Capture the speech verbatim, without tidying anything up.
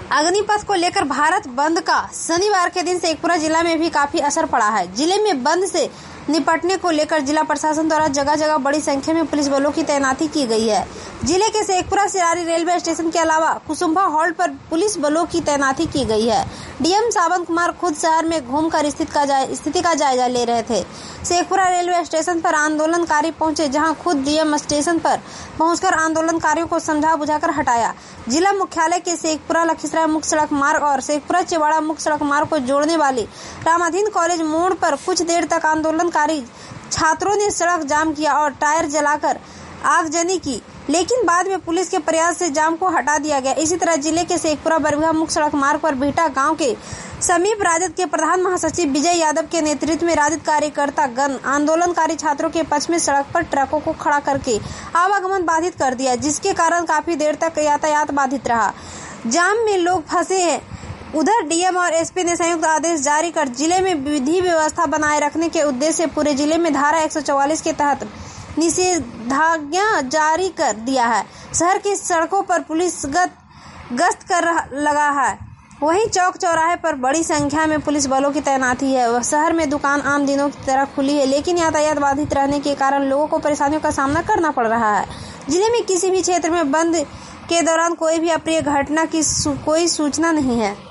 अग्निपथ को लेकर भारत बंद का शनिवार के दिन शेखपुरा जिला में भी काफी असर पड़ा है। जिले में बंद से निपटने को लेकर जिला प्रशासन द्वारा जगह जगह बड़ी संख्या में पुलिस बलों की तैनाती की गई है। जिले के शेखपुरा सिरारी रेलवे स्टेशन के अलावा कुसुम्भा हॉल्ट पर पुलिस बलों की तैनाती की गई है। डीएम सावंत कुमार खुद शहर में घूमकर स्थिति का जायजा ले रहे थे। शेखपुरा रेलवे स्टेशन पर आंदोलनकारी पहुंचे, जहां खुद डीएम स्टेशन पर पहुंचकर आंदोलनकारियों को समझा बुझाकर हटाया। जिला मुख्यालय के शेखपुरा लखीसराय मुख्य सड़क मार्ग और शेखपुरा चिवाड़ा मुख्य सड़क मार्ग को जोड़ने वाली रामाधीन कॉलेज मोड़ पर कुछ देर तक आंदोलनकारी छात्रों ने सड़क जाम किया और टायर जलाकर आगजनी की, लेकिन बाद में पुलिस के प्रयास से जाम को हटा दिया गया। इसी तरह जिले के शेखपुरा बरबीघा मुख्य सड़क मार्ग पर भीटा गांव के समीप राजद के प्रधान महासचिव विजय यादव के नेतृत्व में राजद कार्यकर्ता गण आंदोलनकारी छात्रों के पक्ष में सड़क पर ट्रकों को खड़ा करके आवागमन बाधित कर दिया, जिसके कारण काफी देर तक यातायात बाधित रहा। जाम में लोग फंसे हैं। उधर डीएम और एसपी ने संयुक्त आदेश जारी कर जिले में विधि व्यवस्था बनाए रखने के उद्देश्य से पूरे जिले में धारा एक सौ चौवालीस के तहत निषेधाज्ञा जारी कर दिया है। शहर की सड़कों पर पुलिस गश्त कर लगा है। वहीं चौक चौराहे पर बड़ी संख्या में पुलिस बलों की तैनाती है। वह शहर में दुकान आम दिनों की तरह खुली है, लेकिन यातायात बाधित रहने के कारण लोगों को परेशानियों का सामना करना पड़ रहा है। जिले में किसी भी क्षेत्र में बंद के दौरान कोई भी अप्रिय घटना की कोई सूचना नहीं है।